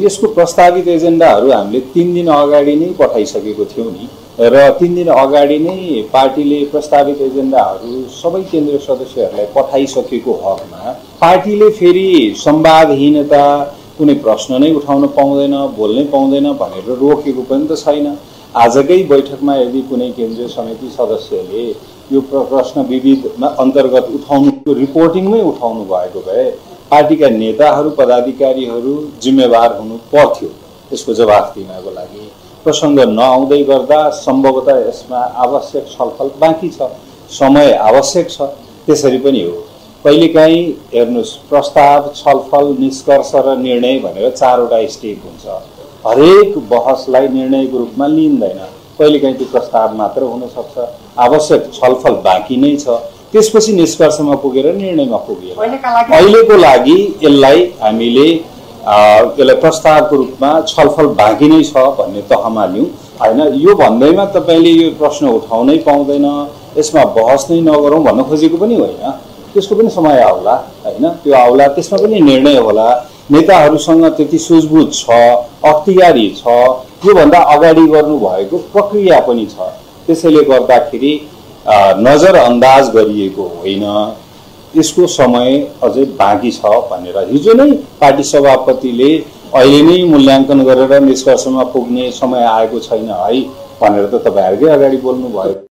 यसको प्रस्तावित एजेन्डाहरू हामीले 3 दिन अगाडि नै पठाइसकेको थियौं नि र 3 दिन अगाडि नै पार्टीले प्रस्तावित एजेन्डाहरू सबै केन्द्रीय सदस्यहरूलाई पठाइसकेको हकमा पार्टीले फेरि संवादहीनता कुनै प्रश्न नै उठाउन पाउँदैन बोल्नै पाउँदैन भनेर रोकेको पनि त छैन। आजकै बैठकमा यदि कुनै केन्द्रीय समिति सदस्यले यो प्रश्न विविधमा अन्तर्गत उठाउनुको रिपोर्टिङमै उठाउनु भएको भए पार्टीका नेताहरू पदाधिकारीहरू जिम्मेवार हुनु पर्थ्यो यसको जवाफ दिनको लागि। प्रसङ्ग नआउँदै गर्दा सम्भवतः यसमा आवश्यक छलफल बाँकी छ, समय आवश्यक छ। त्यसरी पनि हो, कहिलेकाहीँ हेर्नुहोस् प्रस्ताव छलफल निष्कर्ष र निर्णय भनेर 4वटा स्टेप हुन्छ। हरेक बहसलाई निर्णयको रूपमा लिइँदैन, कहिलेकाहीँ त्यो प्रस्ताव मात्र हुन सक्छ, आवश्यक छलफल बाँकी नै छ, त्यसपछि निष्कर्षमा पुगेर निर्णयमा पुगियो। अहिलेको लागि यसलाई हामीले यसलाई प्रस्तावको रूपमा छलफल बाँकी नै छ भन्ने तहमा लिउँ हैन। यो भन्दैमा तपाईले यो प्रश्न उठाउनै पाउँदैन, यसमा बहस नै नगरौँ भन्न खोजेको पनि होइन। त्यसको पनि समय आउला हैन, त्यो आउला, त्यसमा पनि निर्णय होला। नेताहरूसँग त्यति सुझबुझ छ, अख्तियारी छ, यो भन्दा अगाडि गर्नु भएको प्रक्रिया पनि छ। त्यसैले गर्दाखेरि नजरअन्दाज गरिएको होइन, यसको समय अझै बाँकी छ भनेर हिजो नै पार्टी सभापतिले अहिले नै मूल्याङ्कन गरेर निष्कर्षमा पुग्ने समय आएको छैन है भनेर त तपाईहरुकै अगाडि बोल्नु भयो।